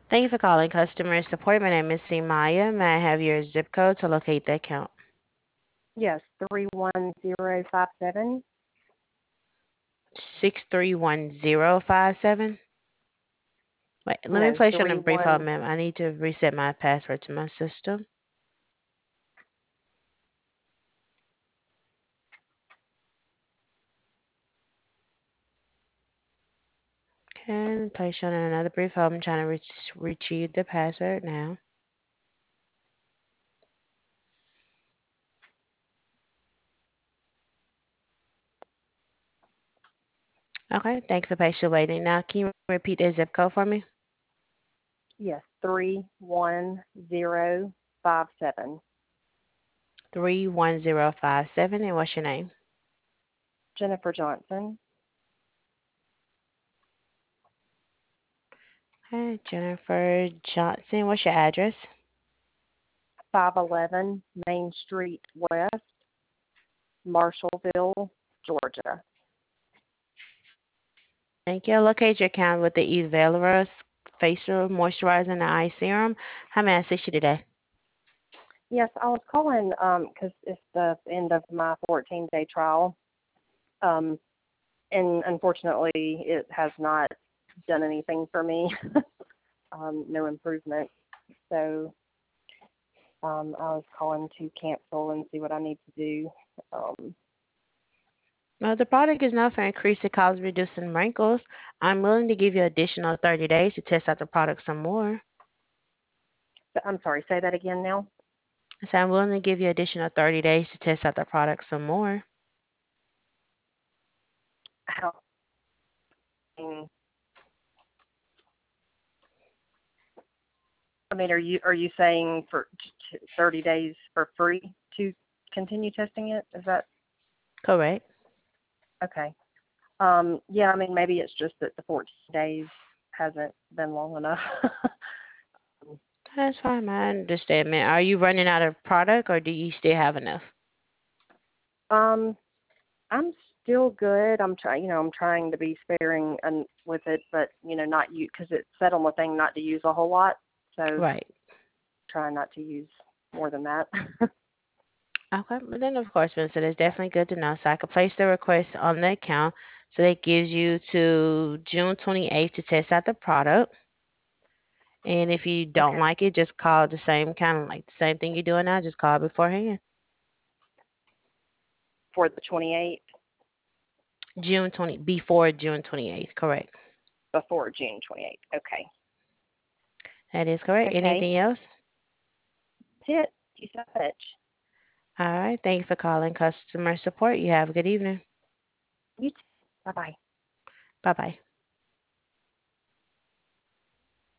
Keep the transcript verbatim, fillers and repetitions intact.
Thank you for calling customer support. My name is Maya. May I have your zip code to locate the account? Yes, three one zero five seven. six three one zero five seven. Wait, let me No, place you on a three brief hold, one. ma'am. I need to reset my password to my system. Okay, place you on another brief hold. I'm trying to reach, retrieve the password now. Okay, thanks for patiently waiting. Now, can you repeat the zip code for me? Yes, three one zero five seven. three one zero five seven. And what's your name? Jennifer Johnson, Okay, Jennifer Johnson. What's your address? five eleven Main Street West, Marshallville, Georgia. Thank you. Locate your account with the Evalorous Facial Moisturizer and Eye Serum. How may I assist you today? Yes, I was calling because it's the end of my fourteen day trial, um, and unfortunately, it has not done anything for me. um, no improvement. So um, I was calling to cancel and see what I need to do. Um, Well, the product is known for increasing collagen reducing wrinkles. I'm willing to give you additional thirty days to test out the product some more. I'm sorry, say that again now. So I'm willing to give you additional thirty days to test out the product some more. How? I mean, are you are you saying for thirty days for free to continue testing it? Is that Correct. okay? Um, yeah, I mean, maybe it's just that the fourteen days hasn't been long enough. That's fine. I understand, man. Are you running out of product or do you still have enough? um, I'm still good. I'm trying, you know, I'm trying to be sparing and with it, but you know, not you because it said on the thing not to use a whole lot. So Right. trying not to use more than that. Okay. But then, of course, Vincent, it's definitely good to know. So I could place the request on the account. So that gives you to June twenty-eighth to test out the product. And if you don't Okay. like it, just call the same kind of like the same thing you're doing now. Just call beforehand. For the twenty-eighth, June twentieth, before June twenty-eighth. Correct. before June twenty-eighth. Okay. That is correct. Okay. Anything else? That's it. Thank you so much. All right. Thank you for calling customer support. You have a good evening. You too. Bye bye. Bye bye.